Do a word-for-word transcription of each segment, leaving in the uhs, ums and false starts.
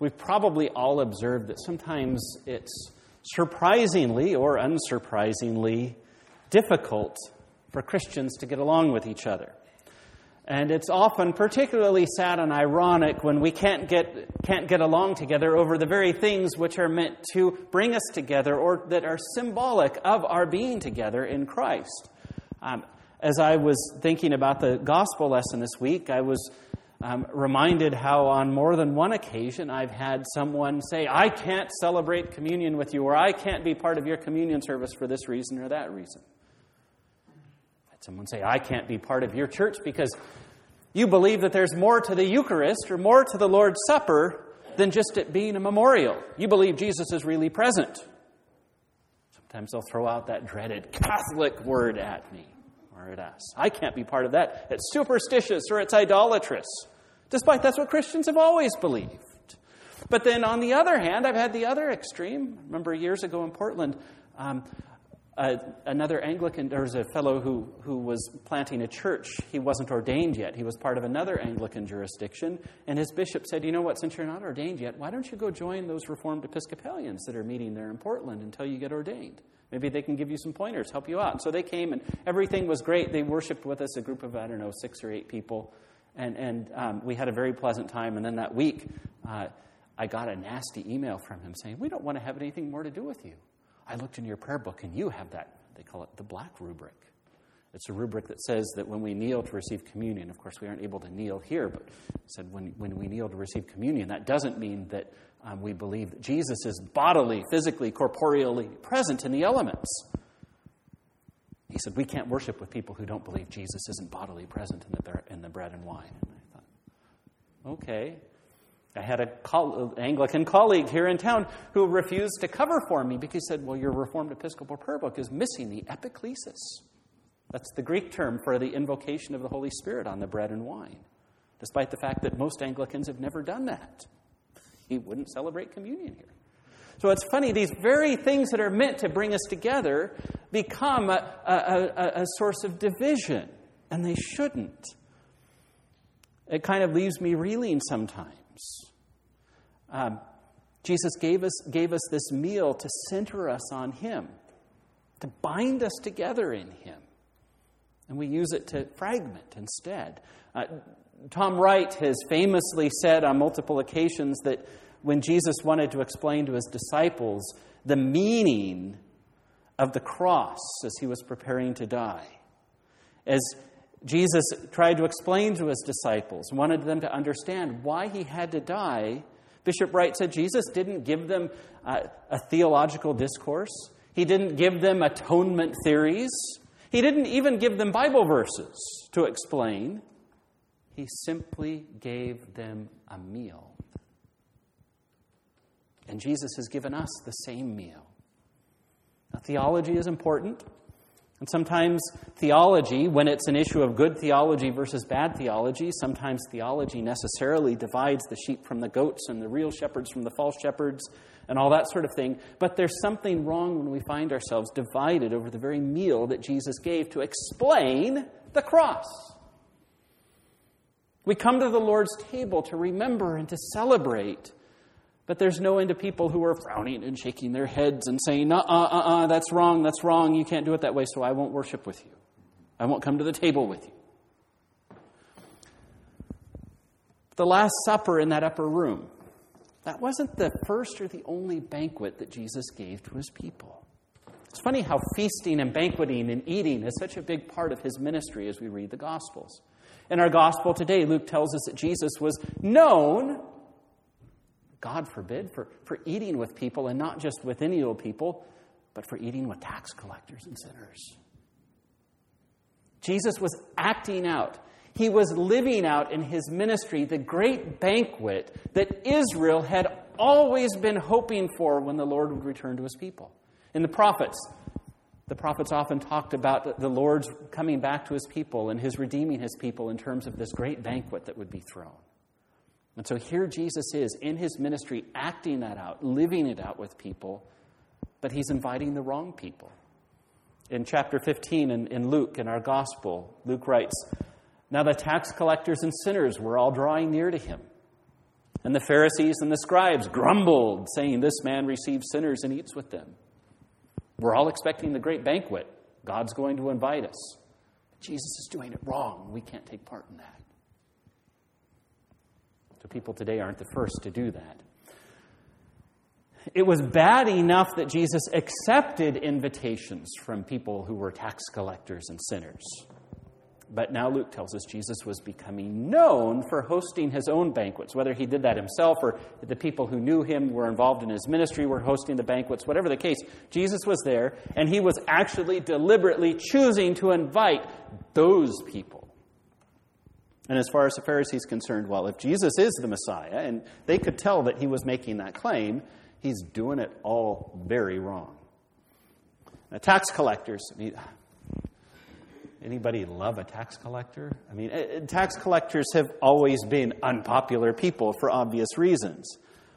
we've probably all observed that sometimes it's surprisingly or unsurprisingly difficult for Christians to get along with each other. And it's often particularly sad and ironic when we can't get can't get along together over the very things which are meant to bring us together or that are symbolic of our being together in Christ. Um, as I was thinking about the gospel lesson this week, I was um, reminded how on more than one occasion I've had someone say, I can't celebrate communion with you, or I can't be part of your communion service for this reason or that reason. Someone say, I can't be part of your church because you believe that there's more to the Eucharist or more to the Lord's Supper than just it being a memorial. You believe Jesus is really present. Sometimes they'll throw out that dreaded Catholic word at me or at us. I can't be part of that. It's superstitious or it's idolatrous, despite that's what Christians have always believed. But then on the other hand, I've had the other extreme. I remember years ago in Portland, um, Uh, another Anglican, there was a fellow who, who was planting a church. He wasn't ordained yet. He was part of another Anglican jurisdiction. And his bishop said, you know what, since you're not ordained yet, why don't you go join those Reformed Episcopalians that are meeting there in Portland until you get ordained? Maybe they can give you some pointers, help you out. And so they came and everything was great. They worshiped with us, a group of, I don't know, six or eight people. And, and um, we had a very pleasant time. And then that week, uh, I got a nasty email from him saying, we don't want to have anything more to do with you. I looked in your prayer book, and you have that, they call it the black rubric. It's a rubric that says that when we kneel to receive communion, of course, we aren't able to kneel here, but it said when, when we kneel to receive communion, that doesn't mean that um, we believe that Jesus is bodily, physically, corporeally present in the elements. He said, we can't worship with people who don't believe Jesus isn't bodily present in the, in the bread and wine. And I thought, okay. I had a co- Anglican colleague here in town who refused to cover for me because he said, well, your Reformed Episcopal prayer book is missing the epiklesis. That's the Greek term for the invocation of the Holy Spirit on the bread and wine, despite the fact that most Anglicans have never done that. He wouldn't celebrate communion here. So it's funny, these very things that are meant to bring us together become a, a, a, a source of division, and they shouldn't. It kind of leaves me reeling sometimes. Um, Jesus gave us gave us this meal to center us on Him, to bind us together in Him. And we use it to fragment instead. Uh, Tom Wright has famously said on multiple occasions that when Jesus wanted to explain to His disciples the meaning of the cross as He was preparing to die, as Jesus tried to explain to His disciples, wanted them to understand why He had to die, Bishop Wright said Jesus didn't give them uh, a theological discourse. He didn't give them atonement theories. He didn't even give them Bible verses to explain. He simply gave them a meal. And Jesus has given us the same meal. Now, theology is important. And sometimes theology, when it's an issue of good theology versus bad theology, sometimes theology necessarily divides the sheep from the goats and the real shepherds from the false shepherds and all that sort of thing. But there's something wrong when we find ourselves divided over the very meal that Jesus gave to explain the cross. We come to the Lord's table to remember and to celebrate. But there's no end to people who are frowning and shaking their heads and saying, uh, uh, uh, uh, that's wrong, that's wrong, you can't do it that way, so I won't worship with you. I won't come to the table with you. The Last Supper in that upper room, that wasn't the first or the only banquet that Jesus gave to His people. It's funny how feasting and banqueting and eating is such a big part of His ministry as we read the Gospels. In our Gospel today, Luke tells us that Jesus was known, God forbid, for, for eating with people, and not just with any old people, but for eating with tax collectors and sinners. Jesus was acting out. He was living out in His ministry the great banquet that Israel had always been hoping for when the Lord would return to His people. In the prophets, the prophets often talked about the Lord's coming back to His people and His redeeming His people in terms of this great banquet that would be thrown. And so here Jesus is in His ministry, acting that out, living it out with people, but He's inviting the wrong people. In chapter fifteen in, in Luke, in our gospel, Luke writes, "Now the tax collectors and sinners were all drawing near to Him. And the Pharisees and the scribes grumbled, saying, "This man receives sinners and eats with them." We're all expecting the great banquet. God's going to invite us. But Jesus is doing it wrong. We can't take part in that. So people today aren't the first to do that. It was bad enough that Jesus accepted invitations from people who were tax collectors and sinners. But now Luke tells us Jesus was becoming known for hosting his own banquets. Whether he did that himself or the people who knew him were involved in his ministry were hosting the banquets, whatever the case, Jesus was there, and he was actually deliberately choosing to invite those people. And as far as the Pharisees concerned, well, if Jesus is the Messiah, and they could tell that he was making that claim, he's doing it all very wrong. Now, tax collectors, I mean, anybody love a tax collector? I mean, tax collectors have always been unpopular people for obvious reasons.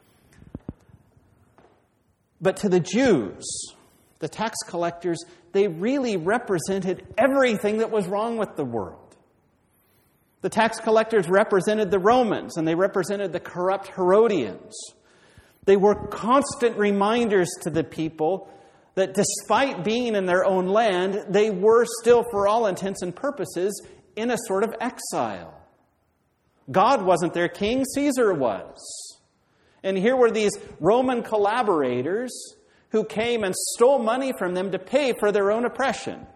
But to the Jews, the tax collectors, they really represented everything that was wrong with the world. The tax collectors represented the Romans, and they represented the corrupt Herodians. They were constant reminders to the people that despite being in their own land, they were still, for all intents and purposes, in a sort of exile. God wasn't their king, Caesar was. And here were these Roman collaborators who came and stole money from them to pay for their own oppression.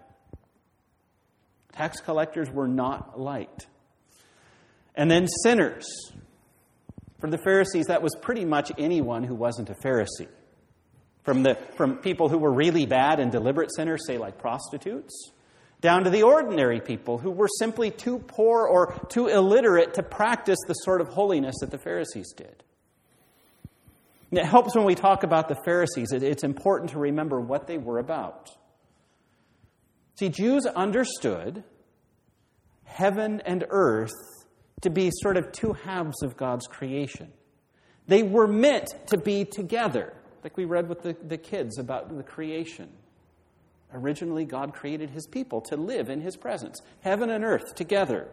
Tax collectors were not liked. And then sinners. For the Pharisees, that was pretty much anyone who wasn't a Pharisee. From the from people who were really bad and deliberate sinners, say like prostitutes, down to the ordinary people who were simply too poor or too illiterate to practice the sort of holiness that the Pharisees did. And it helps when we talk about the Pharisees. It, it's important to remember what they were about. See, Jews understood heaven and earth to be sort of two halves of God's creation. They were meant to be together. Like we read with the, the kids about the creation. Originally, God created his people to live in his presence. Heaven and earth together.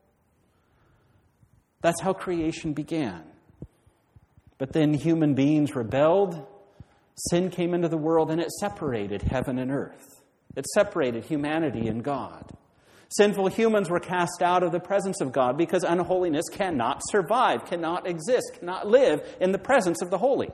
That's how creation began. But then human beings rebelled. Sin came into the world and it separated heaven and earth. It separated humanity and God. Sinful humans were cast out of the presence of God because unholiness cannot survive, cannot exist, cannot live in the presence of the holy.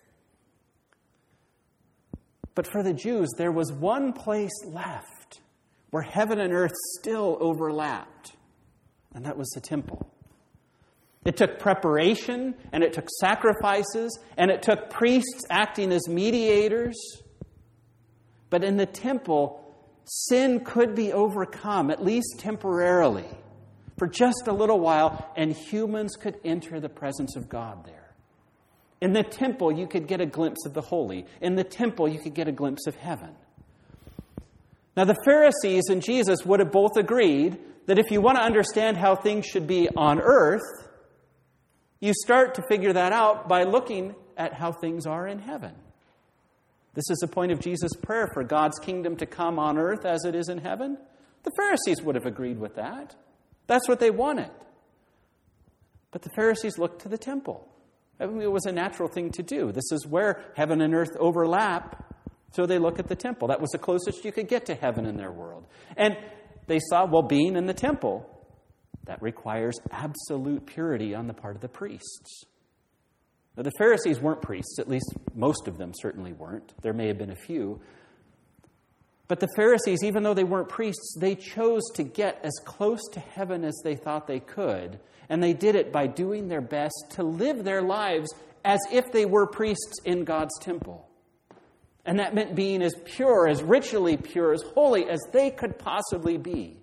But for the Jews, there was one place left where heaven and earth still overlapped, and that was the temple. It took preparation, and it took sacrifices, and it took priests acting as mediators. But in the temple, sin could be overcome, at least temporarily, for just a little while, and humans could enter the presence of God there. In the temple, you could get a glimpse of the holy. In the temple, you could get a glimpse of heaven. Now, the Pharisees and Jesus would have both agreed that if you want to understand how things should be on earth, you start to figure that out by looking at how things are in heaven. This is the point of Jesus' prayer for God's kingdom to come on earth as it is in heaven. The Pharisees would have agreed with that. That's what they wanted. But the Pharisees looked to the temple. I mean, it was a natural thing to do. This is where heaven and earth overlap, so they look at the temple. That was the closest you could get to heaven in their world. And they saw, well, being in the temple, that requires absolute purity on the part of the priests. Now, the Pharisees weren't priests, at least most of them certainly weren't. There may have been a few. But the Pharisees, even though they weren't priests, they chose to get as close to heaven as they thought they could. And they did it by doing their best to live their lives as if they were priests in God's temple. And that meant being as pure, as ritually pure, as holy as they could possibly be.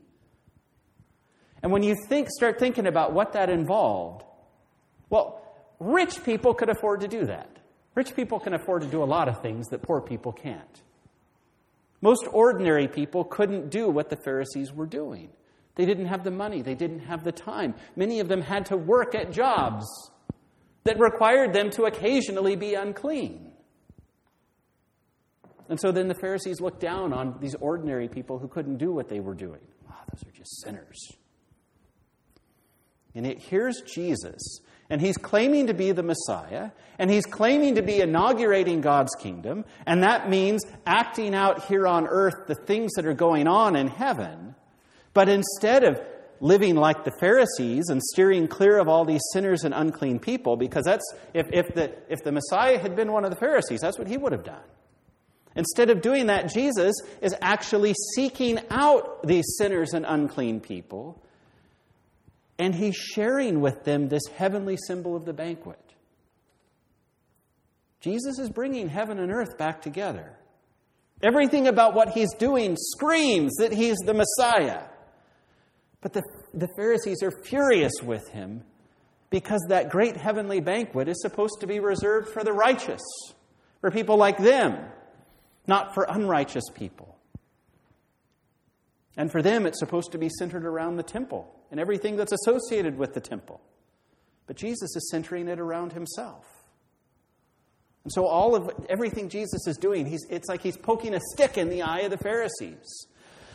And when you think, start thinking about what that involved, well, rich people could afford to do that. Rich people can afford to do a lot of things that poor people can't. Most ordinary people couldn't do what the Pharisees were doing. They didn't have the money. They didn't have the time. Many of them had to work at jobs that required them to occasionally be unclean. And so then the Pharisees looked down on these ordinary people who couldn't do what they were doing. Ah, oh, those are just sinners. And yet here's Jesus And he's claiming to be the Messiah, and he's claiming to be inaugurating God's kingdom, and that means acting out here on earth the things that are going on in heaven. But instead of living like the Pharisees and steering clear of all these sinners and unclean people, because that's if, if the if the Messiah had been one of the Pharisees, that's what he would have done. Instead of doing that, Jesus is actually seeking out these sinners and unclean people, and he's sharing with them this heavenly symbol of the banquet. Jesus is bringing heaven and earth back together. Everything about what he's doing screams that he's the Messiah. But the, the Pharisees are furious with him because that great heavenly banquet is supposed to be reserved for the righteous, for people like them, not for unrighteous people. And for them, it's supposed to be centered around the temple and everything that's associated with the temple. But Jesus is centering it around himself. And so all of everything Jesus is doing, he's, it's like he's poking a stick in the eye of the Pharisees.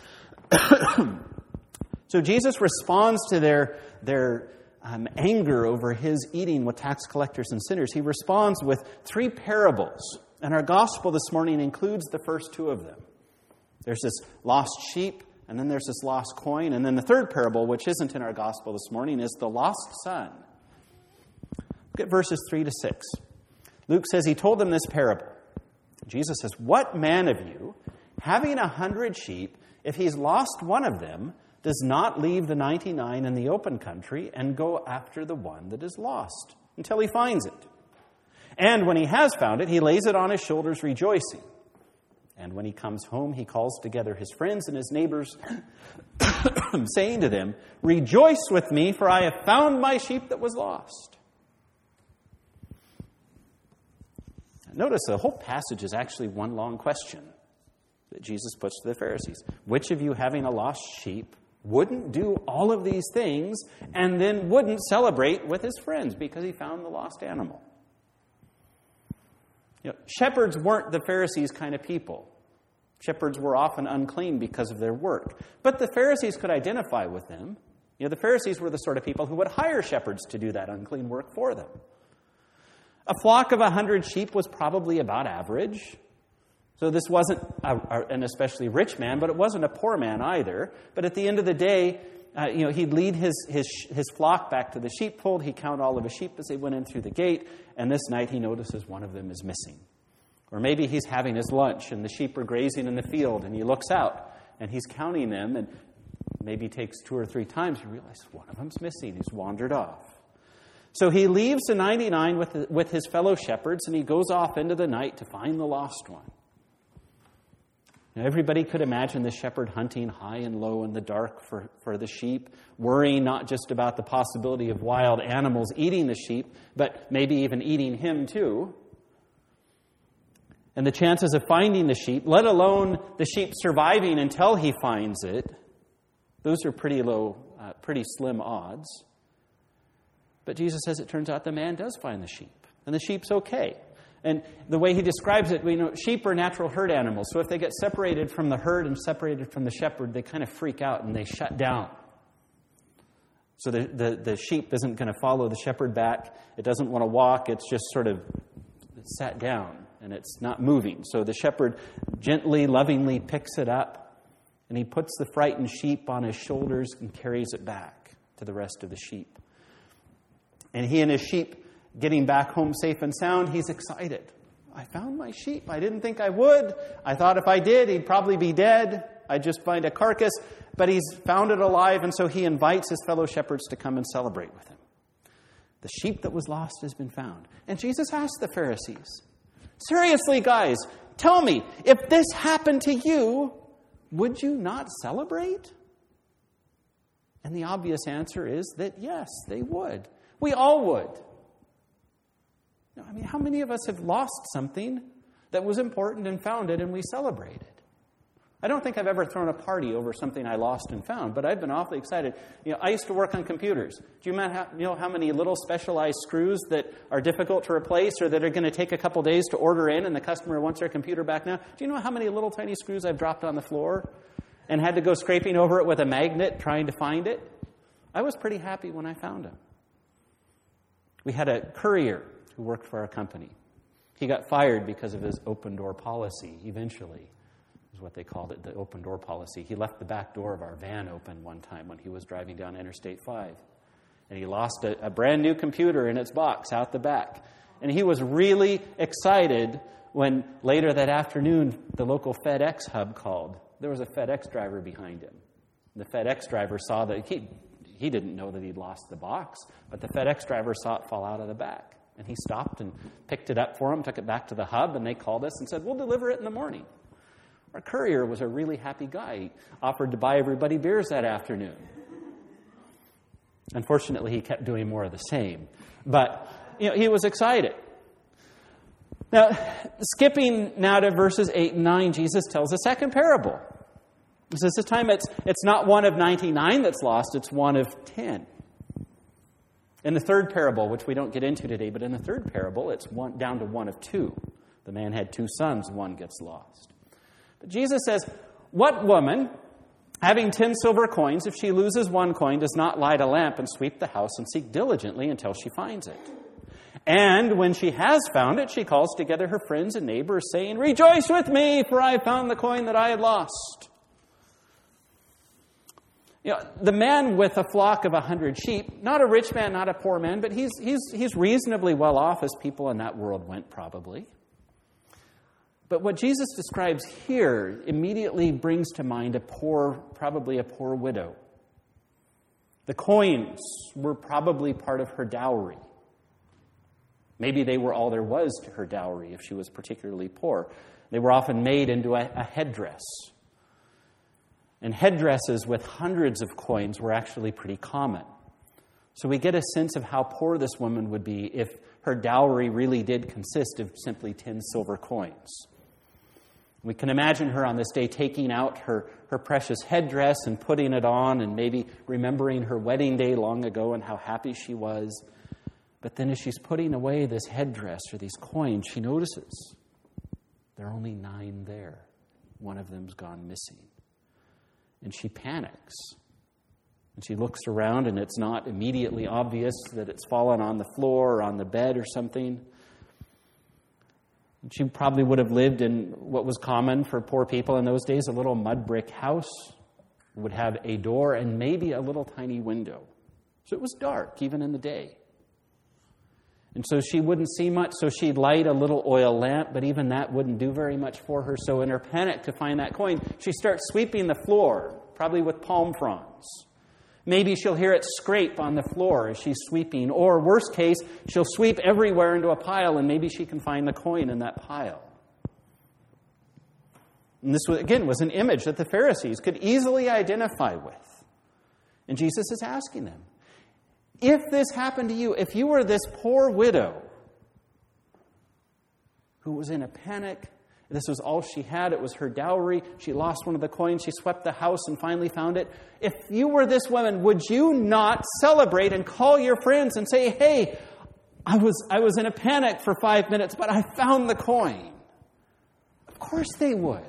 So Jesus responds to their, their um, anger over his eating with tax collectors and sinners. He responds with three parables. And our gospel this morning includes the first two of them. There's this lost sheep, and then there's this lost coin. And then the third parable, which isn't in our gospel this morning, is the lost son. Look at verses three to six. Luke says he told them this parable. Jesus says, "What man of you, having a hundred sheep, if he's lost one of them, does not leave the ninety-nine in the open country and go after the one that is lost until he finds it? And when he has found it, he lays it on his shoulders rejoicing. And when he comes home, he calls together his friends and his neighbors, saying to them, 'Rejoice with me, for I have found my sheep that was lost.'" Notice the whole passage is actually one long question that Jesus puts to the Pharisees. Which of you, having a lost sheep, wouldn't do all of these things and then wouldn't celebrate with his friends because he found the lost animal? You know, shepherds weren't the Pharisees' kind of people. Shepherds were often unclean because of their work. But the Pharisees could identify with them. You know, the Pharisees were the sort of people who would hire shepherds to do that unclean work for them. A flock of a hundred sheep was probably about average. So this wasn't a, a, an especially rich man, but it wasn't a poor man either. But at the end of the day, uh, you know, he'd lead his, his his flock back to the sheepfold. He'd count all of his sheep as they went in through the gate. And this night he notices one of them is missing. Or maybe he's having his lunch and the sheep are grazing in the field and he looks out and he's counting them and maybe takes two or three times. He realizes one of them's missing. He's wandered off. So he leaves the ninety-nine with, the, with his fellow shepherds and he goes off into the night to find the lost one. Now, everybody could imagine the shepherd hunting high and low in the dark for, for the sheep, worrying not just about the possibility of wild animals eating the sheep, but maybe even eating him too. And the chances of finding the sheep, let alone the sheep surviving until he finds it, those are pretty low, uh, pretty slim odds. But Jesus says it turns out the man does find the sheep, and the sheep's okay. And the way he describes it, we know sheep are natural herd animals. So if they get separated from the herd and separated from the shepherd, they kind of freak out and they shut down. So the, the, the sheep isn't going to follow the shepherd back. It doesn't want to walk. It's just sort of sat down and it's not moving. So the shepherd gently, lovingly picks it up and he puts the frightened sheep on his shoulders and carries it back to the rest of the sheep. And he and his sheep getting back home safe and sound, he's excited. I found my sheep. I didn't think I would. I thought if I did, he'd probably be dead. I'd just find a carcass. But he's found it alive, and so he invites his fellow shepherds to come and celebrate with him. The sheep that was lost has been found. And Jesus asked the Pharisees, seriously, guys, tell me, if this happened to you, would you not celebrate? And the obvious answer is that yes, they would. We all would. I mean, how many of us have lost something that was important and found it and we celebrated? I don't think I've ever thrown a party over something I lost and found, but I've been awfully excited. You know, I used to work on computers. Do you know how many little specialized screws that are difficult to replace or that are going to take a couple days to order in and the customer wants their computer back now? Do you know how many little tiny screws I've dropped on the floor and had to go scraping over it with a magnet trying to find it? I was pretty happy when I found them. We had a courier who worked for our company. He got fired because of his open-door policy, eventually, is what they called it, the open-door policy. He left the back door of our van open one time when he was driving down Interstate five. And he lost a, a brand new computer in its box out the back. And he was really excited when later that afternoon the local FedEx hub called. There was a FedEx driver behind him. The FedEx driver saw that he, he didn't know that he'd lost the box, but the FedEx driver saw it fall out of the back. And he stopped and picked it up for him, took it back to the hub, and they called us and said, we'll deliver it in the morning. Our courier was a really happy guy. He offered to buy everybody beers that afternoon. Unfortunately, he kept doing more of the same. But, you know, he was excited. Now, skipping now to verses eight and nine, Jesus tells a second parable. He says this time it's, it's not one of ninety-nine that's lost, it's one of ten. In the third parable, which we don't get into today, but in the third parable, it's one, down to one of two. The man had two sons, one gets lost. But Jesus says, what woman, having ten silver coins, if she loses one coin, does not light a lamp and sweep the house and seek diligently until she finds it? And when she has found it, she calls together her friends and neighbors, saying, rejoice with me, for I have found the coin that I had lost. You know, the man with a flock of a hundred sheep, not a rich man, not a poor man, but he's, he's, he's reasonably well off as people in that world went probably. But what Jesus describes here immediately brings to mind a poor, probably a poor widow. The coins were probably part of her dowry. Maybe they were all there was to her dowry if she was particularly poor. They were often made into a, a headdress. And headdresses with hundreds of coins were actually pretty common. So we get a sense of how poor this woman would be if her dowry really did consist of simply ten silver coins. We can imagine her on this day taking out her, her precious headdress and putting it on and maybe remembering her wedding day long ago and how happy she was. But then as she's putting away this headdress or these coins, she notices there are only nine there. One of them's gone missing. And she panics. And she looks around, and it's not immediately obvious that it's fallen on the floor or on the bed or something. And she probably would have lived in what was common for poor people in those days, a little mud brick house. It would have a door and maybe a little tiny window. So it was dark, even in the day. And so she wouldn't see much, so she'd light a little oil lamp, but even that wouldn't do very much for her. So in her panic to find that coin, she starts sweeping the floor, probably with palm fronds. Maybe she'll hear it scrape on the floor as she's sweeping, or worst case, she'll sweep everywhere into a pile, and maybe she can find the coin in that pile. And this, again, was an image that the Pharisees could easily identify with. And Jesus is asking them, if this happened to you, if you were this poor widow who was in a panic, this was all she had, it was her dowry, she lost one of the coins, she swept the house and finally found it. If you were this woman, would you not celebrate and call your friends and say, hey, I was, I was in a panic for five minutes, but I found the coin? Of course they would.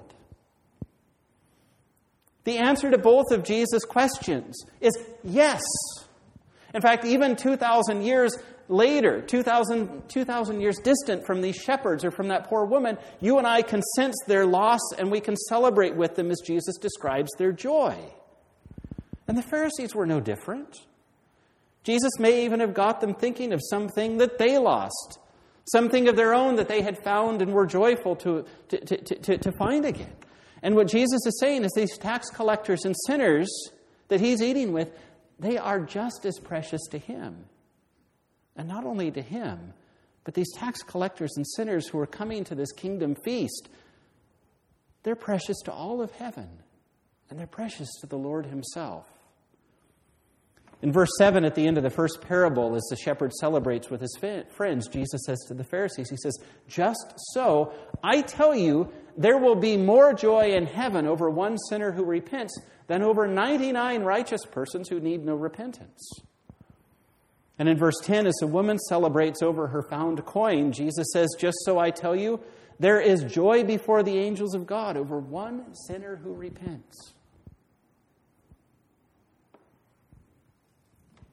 The answer to both of Jesus' questions is yes. In fact, even two thousand years later, two thousand, two thousand years distant from these shepherds or from that poor woman, you and I can sense their loss and we can celebrate with them as Jesus describes their joy. And the Pharisees were no different. Jesus may even have got them thinking of something that they lost, something of their own that they had found and were joyful to, to, to, to, to find again. And what Jesus is saying is these tax collectors and sinners that he's eating with, they are just as precious to him. And not only to him, but these tax collectors and sinners who are coming to this kingdom feast, they're precious to all of heaven. And they're precious to the Lord himself. In verse seven, at the end of the first parable, as the shepherd celebrates with his friends, Jesus says to the Pharisees, he says, just so, I tell you, there will be more joy in heaven over one sinner who repents than over ninety-nine righteous persons who need no repentance. And in verse ten, as a woman celebrates over her found coin, Jesus says, just so I tell you, there is joy before the angels of God over one sinner who repents.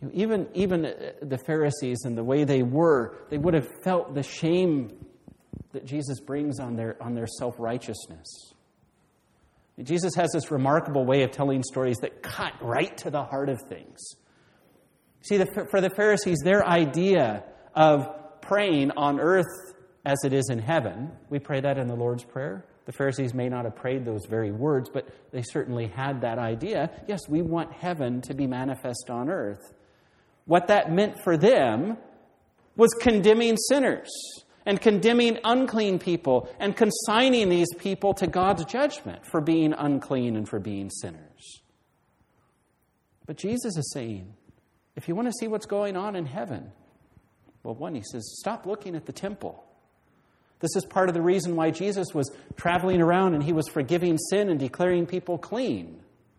You know, even, even the Pharisees and the way they were, they would have felt the shame that Jesus brings on their, on their self-righteousness. Jesus has this remarkable way of telling stories that cut right to the heart of things. See, the, for the Pharisees, their idea of praying on earth as it is in heaven, we pray that in the Lord's Prayer. The Pharisees may not have prayed those very words, but they certainly had that idea. Yes, we want heaven to be manifest on earth. What that meant for them was condemning sinners and condemning unclean people and consigning these people to God's judgment for being unclean and for being sinners. But Jesus is saying, if you want to see what's going on in heaven, well, one, he says, stop looking at the temple. This is part of the reason why Jesus was traveling around and he was forgiving sin and declaring people clean.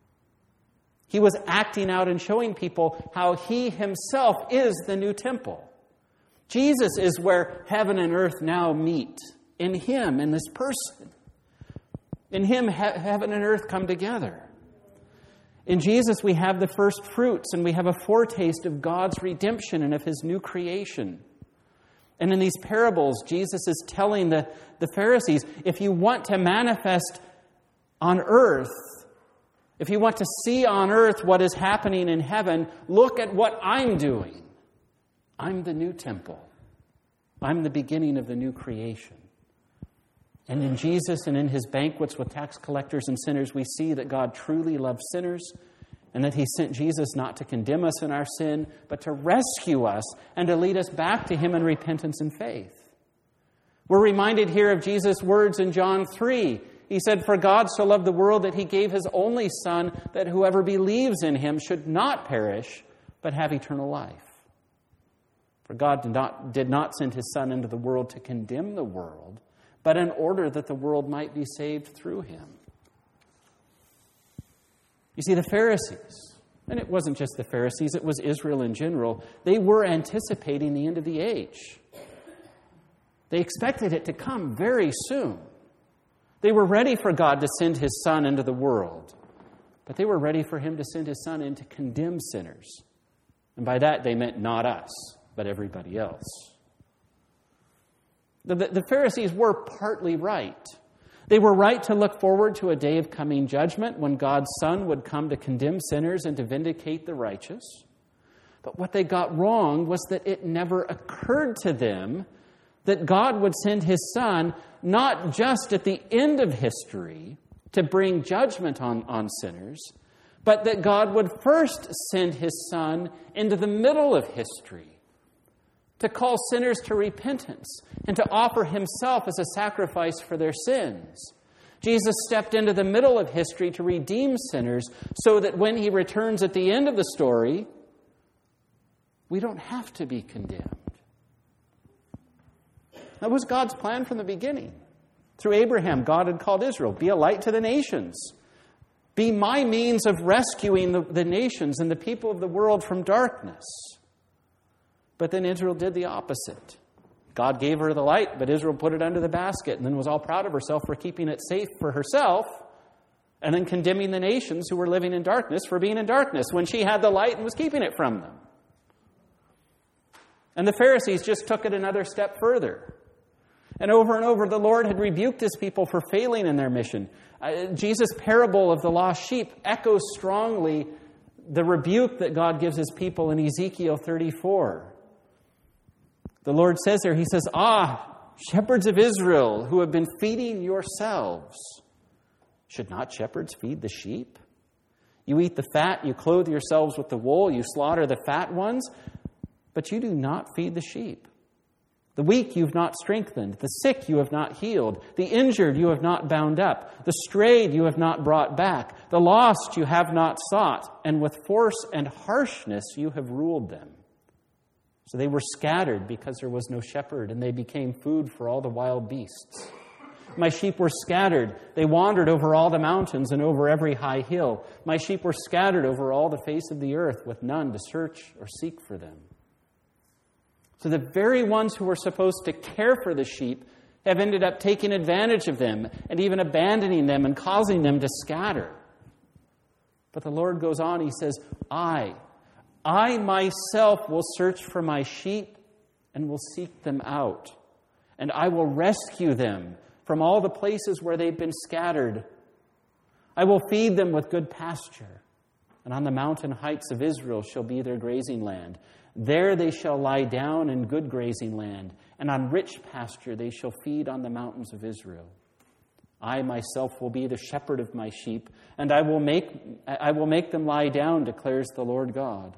He was acting out and showing people how he himself is the new temple. Jesus is where heaven and earth now meet. In him, in this person. In him, he- heaven and earth come together. In Jesus, we have the first fruits and we have a foretaste of God's redemption and of his new creation. And in these parables, Jesus is telling the, the Pharisees, if you want to manifest on earth, if you want to see on earth what is happening in heaven, look at what I'm doing. I'm the new temple. I'm the beginning of the new creation. And in Jesus and in his banquets with tax collectors and sinners, we see that God truly loves sinners and that he sent Jesus not to condemn us in our sin, but to rescue us and to lead us back to him in repentance and faith. We're reminded here of Jesus' words in John three. He said, "For God so loved the world that he gave his only Son, that whoever believes in him should not perish, but have eternal life." For God did not, did not send his Son into the world to condemn the world, but in order that the world might be saved through him. You see, the Pharisees, and it wasn't just the Pharisees, it was Israel in general, they were anticipating the end of the age. They expected it to come very soon. They were ready for God to send his Son into the world, but they were ready for him to send his Son in to condemn sinners. And by that they meant not us, but everybody else. The, the Pharisees were partly right. They were right to look forward to a day of coming judgment when God's Son would come to condemn sinners and to vindicate the righteous. But what they got wrong was that it never occurred to them that God would send his Son not just at the end of history to bring judgment on, on sinners, but that God would first send his Son into the middle of history to call sinners to repentance and to offer himself as a sacrifice for their sins. Jesus stepped into the middle of history to redeem sinners so that when he returns at the end of the story, we don't have to be condemned. That was God's plan from the beginning. Through Abraham, God had called Israel, be a light to the nations. Be my means of rescuing the, the nations and the people of the world from darkness. But then Israel did the opposite. God gave her the light, but Israel put it under the basket and then was all proud of herself for keeping it safe for herself and then condemning the nations who were living in darkness for being in darkness when she had the light and was keeping it from them. And the Pharisees just took it another step further. And over and over, the Lord had rebuked his people for failing in their mission. Uh, Jesus' parable of the lost sheep echoes strongly the rebuke that God gives his people in Ezekiel thirty-four. The Lord says there, he says, "Ah, shepherds of Israel who have been feeding yourselves. Should not shepherds feed the sheep? You eat the fat, you clothe yourselves with the wool, you slaughter the fat ones, but you do not feed the sheep. The weak you have not strengthened, the sick you have not healed, the injured you have not bound up, the strayed you have not brought back, the lost you have not sought, and with force and harshness you have ruled them." So they were scattered because there was no shepherd, and they became food for all the wild beasts. My sheep were scattered. They wandered over all the mountains and over every high hill. My sheep were scattered over all the face of the earth, with none to search or seek for them. So the very ones who were supposed to care for the sheep have ended up taking advantage of them and even abandoning them and causing them to scatter. But the Lord goes on, he says, I, I myself will search for my sheep and will seek them out. And I will rescue them from all the places where they've been scattered. I will feed them with good pasture. And on the mountain heights of Israel shall be their grazing land. There they shall lie down in good grazing land. And on rich pasture they shall feed on the mountains of Israel. I myself will be the shepherd of my sheep, and I will make I will make them lie down, declares the Lord God.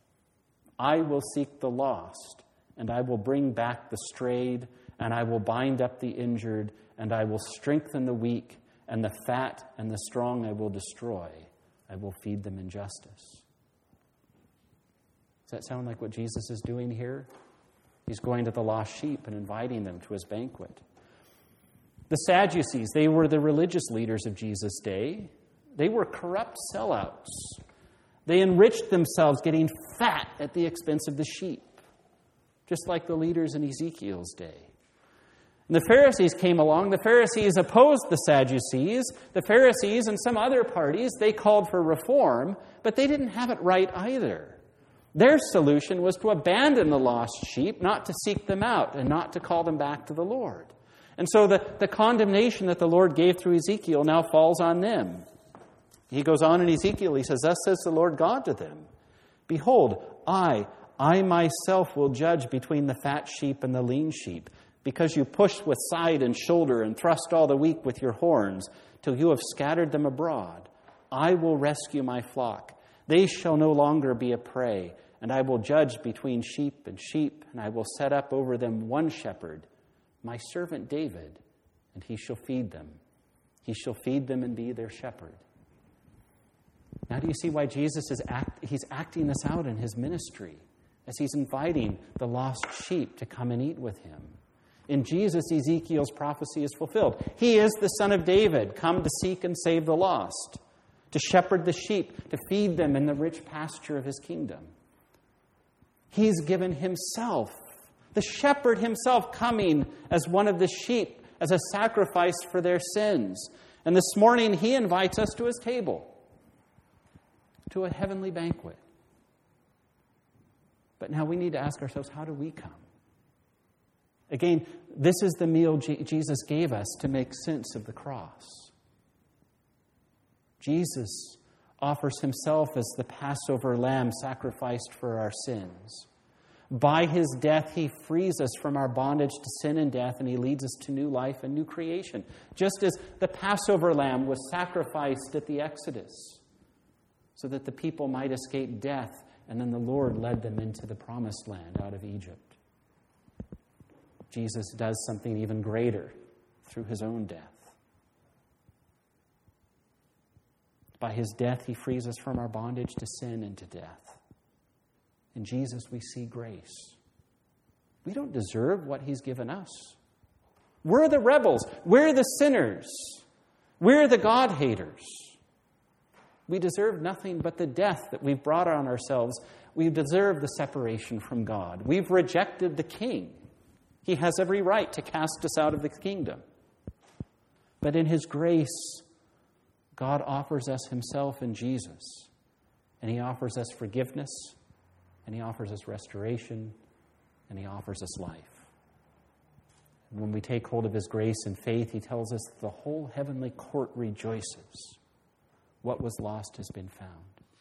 I will seek the lost, and I will bring back the strayed, and I will bind up the injured, and I will strengthen the weak, and the fat and the strong I will destroy. I will feed them in justice. Does that sound like what Jesus is doing here? He's going to the lost sheep and inviting them to his banquet. The Sadducees, they were the religious leaders of Jesus' day. They were corrupt sellouts. They enriched themselves getting fat at the expense of the sheep, just like the leaders in Ezekiel's day. And the Pharisees came along. The Pharisees opposed the Sadducees. The Pharisees and some other parties, they called for reform, but they didn't have it right either. Their solution was to abandon the lost sheep, not to seek them out, and not to call them back to the Lord. And so the, the condemnation that the Lord gave through Ezekiel now falls on them. He goes on in Ezekiel, he says, "Thus says the Lord God to them, Behold, I, I myself will judge between the fat sheep and the lean sheep, because you pushed with side and shoulder and thrust all the weak with your horns, till you have scattered them abroad. I will rescue my flock. They shall no longer be a prey, and I will judge between sheep and sheep, and I will set up over them one shepherd, my servant David, and he shall feed them. He shall feed them and be their shepherd." Now do you see why Jesus is act, he's acting this out in his ministry, as he's inviting the lost sheep to come and eat with him. In Jesus, Ezekiel's prophecy is fulfilled. He is the Son of David, come to seek and save the lost, to shepherd the sheep, to feed them in the rich pasture of his kingdom. He's given himself, the shepherd himself, coming as one of the sheep, as a sacrifice for their sins. And this morning, he invites us to his table, to a heavenly banquet. But now we need to ask ourselves, how do we come? Again, this is the meal Je- Jesus gave us to make sense of the cross. Jesus offers himself as the Passover lamb sacrificed for our sins. By his death, he frees us from our bondage to sin and death, and he leads us to new life and new creation. Just as the Passover lamb was sacrificed at the Exodus, so that the people might escape death, and then the Lord led them into the promised land out of Egypt. Jesus does something even greater through his own death. By his death, he frees us from our bondage to sin and to death. In Jesus, we see grace. We don't deserve what he's given us. We're the rebels. We're the sinners. We're the God-haters. We deserve nothing but the death that we've brought on ourselves. We deserve the separation from God. We've rejected the King. He has every right to cast us out of the kingdom. But in his grace, God offers us himself in Jesus. And he offers us forgiveness, and he offers us restoration, and he offers us life. And when we take hold of his grace and faith, he tells us the whole heavenly court rejoices. What was lost has been found.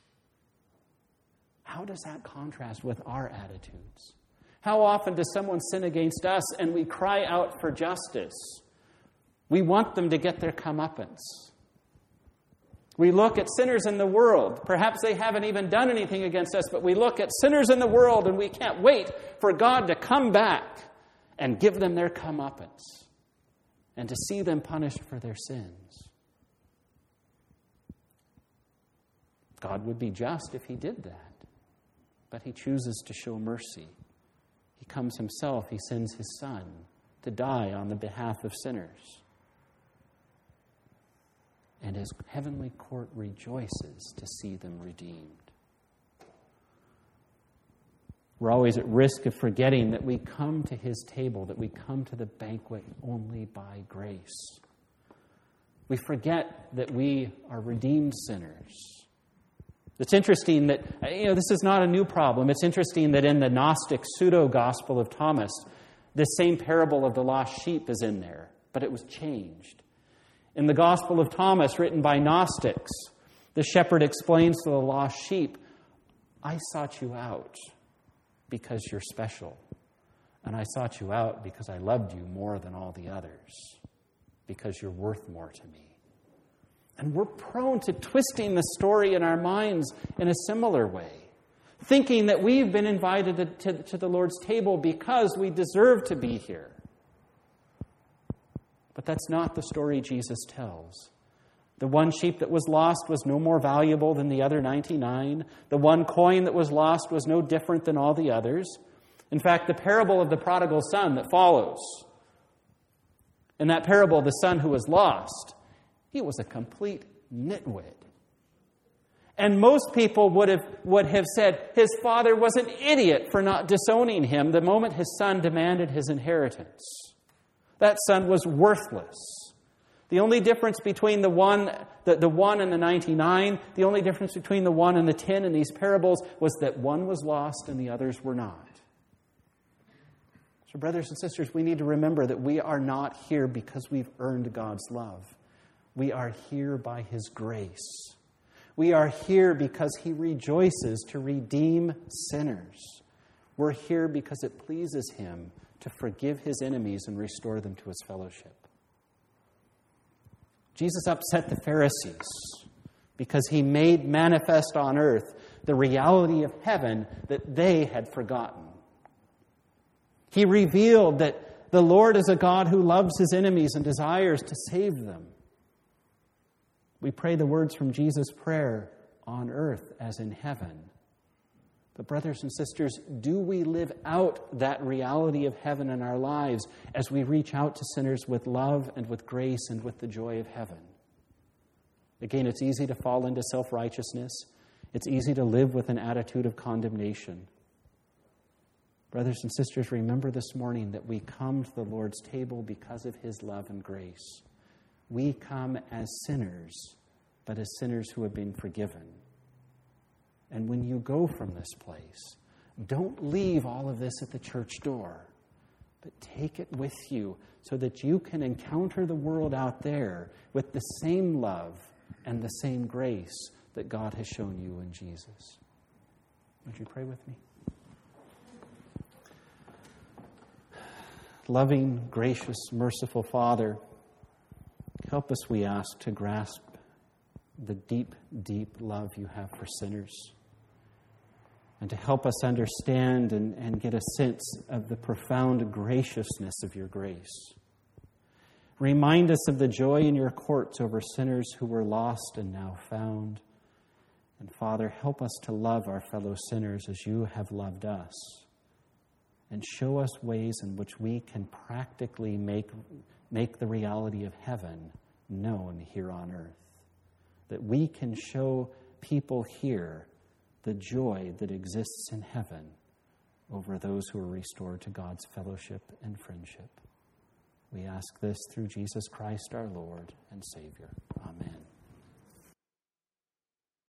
How does that contrast with our attitudes? How often does someone sin against us and we cry out for justice? We want them to get their comeuppance. We look at sinners in the world. Perhaps they haven't even done anything against us, but we look at sinners in the world and we can't wait for God to come back and give them their comeuppance and to see them punished for their sins. God would be just if he did that, but he chooses to show mercy. He comes himself, he sends his Son to die on the behalf of sinners. And his heavenly court rejoices to see them redeemed. We're always at risk of forgetting that we come to his table, that we come to the banquet only by grace. We forget that we are redeemed sinners. It's interesting that, you know, this is not a new problem. It's interesting that in the Gnostic pseudo-gospel of Thomas, this same parable of the lost sheep is in there, but it was changed. In the Gospel of Thomas, written by Gnostics, the shepherd explains to the lost sheep, I sought you out because you're special. And I sought you out because I loved you more than all the others, because you're worth more to me. And we're prone to twisting the story in our minds in a similar way, thinking that we've been invited to, to, to the Lord's table because we deserve to be here. But that's not the story Jesus tells. The one sheep that was lost was no more valuable than the other ninety-nine. The one coin that was lost was no different than all the others. In fact, the parable of the prodigal son that follows, in that parable, the son who was lost, he was a complete nitwit. And most people would have, would have said his father was an idiot for not disowning him the moment his son demanded his inheritance. That son was worthless. The only difference between the one, the, the one and the ninety-nine, the only difference between the one and the ten in these parables was that one was lost and the others were not. So, brothers and sisters, we need to remember that we are not here because we've earned God's love. We are here by His grace. We are here because He rejoices to redeem sinners. We're here because it pleases Him to forgive His enemies and restore them to His fellowship. Jesus upset the Pharisees because He made manifest on earth the reality of heaven that they had forgotten. He revealed that the Lord is a God who loves His enemies and desires to save them. We pray the words from Jesus' prayer, on earth as in heaven. But brothers and sisters, do we live out that reality of heaven in our lives as we reach out to sinners with love and with grace and with the joy of heaven? Again, it's easy to fall into self-righteousness. It's easy to live with an attitude of condemnation. Brothers and sisters, remember this morning that we come to the Lord's table because of His love and grace. We come as sinners, but as sinners who have been forgiven. And when you go from this place, don't leave all of this at the church door, but take it with you so that you can encounter the world out there with the same love and the same grace that God has shown you in Jesus. Would you pray with me? Loving, gracious, merciful Father, help us, we ask, to grasp the deep, deep love you have for sinners, and to help us understand and, and get a sense of the profound graciousness of your grace. Remind us of the joy in your courts over sinners who were lost and now found. And Father, help us to love our fellow sinners as you have loved us. And show us ways in which we can practically make, make the reality of heaven known here on earth. That we can show people here the joy that exists in heaven over those who are restored to God's fellowship and friendship. We ask this through Jesus Christ our Lord and Savior.